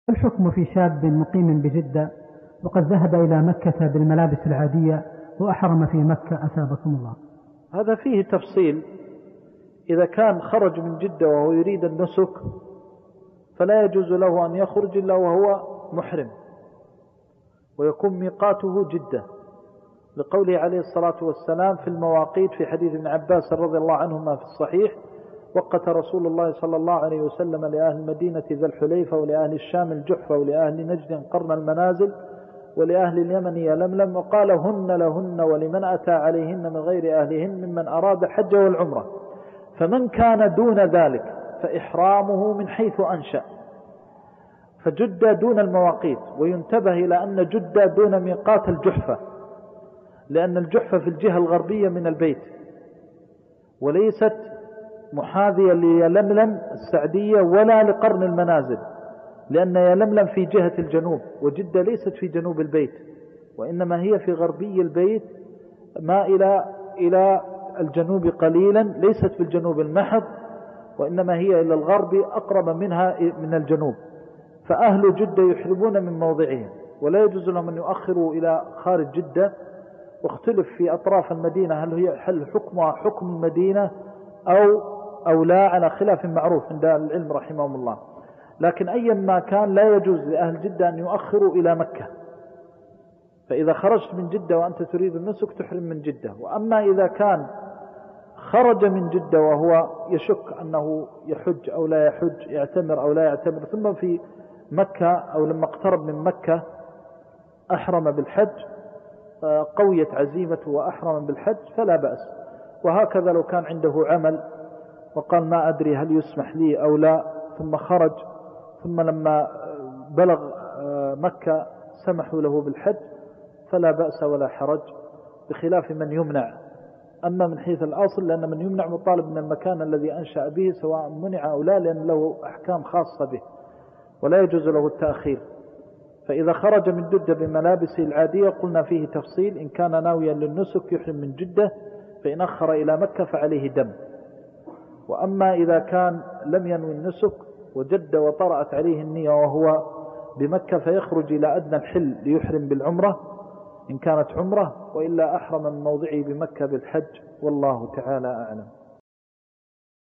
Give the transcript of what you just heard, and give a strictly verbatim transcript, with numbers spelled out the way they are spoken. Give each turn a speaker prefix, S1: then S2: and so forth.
S1: الحكم في شاب مقيم بجدة وقد ذهب إلى مكة بالملابس العادية وأحرم في مكة أثابكم الله؟
S2: هذا فيه تفصيل. إذا كان خرج من جدة وهو يريد النسك فلا يجوز له أن يخرج إلا وهو محرم، ويكون ميقاته جدة، لقوله عليه الصلاة والسلام في المواقيت في حديث ابن عباس رضي الله عنهما في الصحيح: وقت رسول الله صلى الله عليه وسلم لأهل المدينة ذا الحليفة، ولأهل الشام الجحفة، ولأهل نجد قرن المنازل، ولأهل اليمن يلملم، وقال: هن لهن ولمن أتى عليهن من غير أهلهن ممن أراد الحج والعمرة، فمن كان دون ذلك فإحرامه من حيث أنشأ. فجدة دون المواقيت، وينتبه إلى أن جدة دون ميقات الجحفة، لأن الجحفة في الجهة الغربية من البيت، وليست محاذية ليلملم السعدية ولا لقرن المنازل، لأن يلملم في جهة الجنوب، وجدة ليست في جنوب البيت، وإنما هي في غربي البيت ما إلى إلى الجنوب قليلا، ليست في الجنوب المحض، وإنما هي إلى الغرب أقرب منها من الجنوب. فأهل جدة يحرمون من موضعهم، ولا يجوز لهم أن يؤخروا إلى خارج جدة. واختلف في أطراف المدينة هل هي هل حكمها حكم المدينة أو أو لا، على خلاف معروف عند العلم رحمهم الله. لكن أيا ما كان لا يجوز لأهل جدة أن يؤخروا إلى مكة. فإذا خرجت من جدة وأنت تريد النسك تحرم من جدة. وأما إذا كان خرج من جدة وهو يشك أنه يحج أو لا يحج، يعتمر أو لا يعتمر، ثم في مكة أو لما اقترب من مكة أحرم بالحج، قويت عزيمته وأحرم بالحج، فلا بأس. وهكذا لو كان عنده عمل وقال ما أدري هل يسمح لي أو لا، ثم خرج، ثم لما بلغ مكة سمحوا له بالحج، فلا بأس ولا حرج، بخلاف من يمنع. أما من حيث الأصل، لأن من يمنع مطالب من المكان الذي أنشأ به سواء منع أو لا، لأن له أحكام خاصة به ولا يجوز له التأخير. فإذا خرج من جدة بملابسه العادية قلنا فيه تفصيل: إن كان ناويا للنسك يحرم من جدة، فإن أخر إلى مكة فعليه دم. وأما إذا كان لم ينوي النسك وجد وطرأت عليه النية وهو بمكة فيخرج إلى أدنى الحل ليحرم بالعمرة إن كانت عمرة، وإلا أحرم من موضعه بمكة بالحج، والله تعالى أعلم.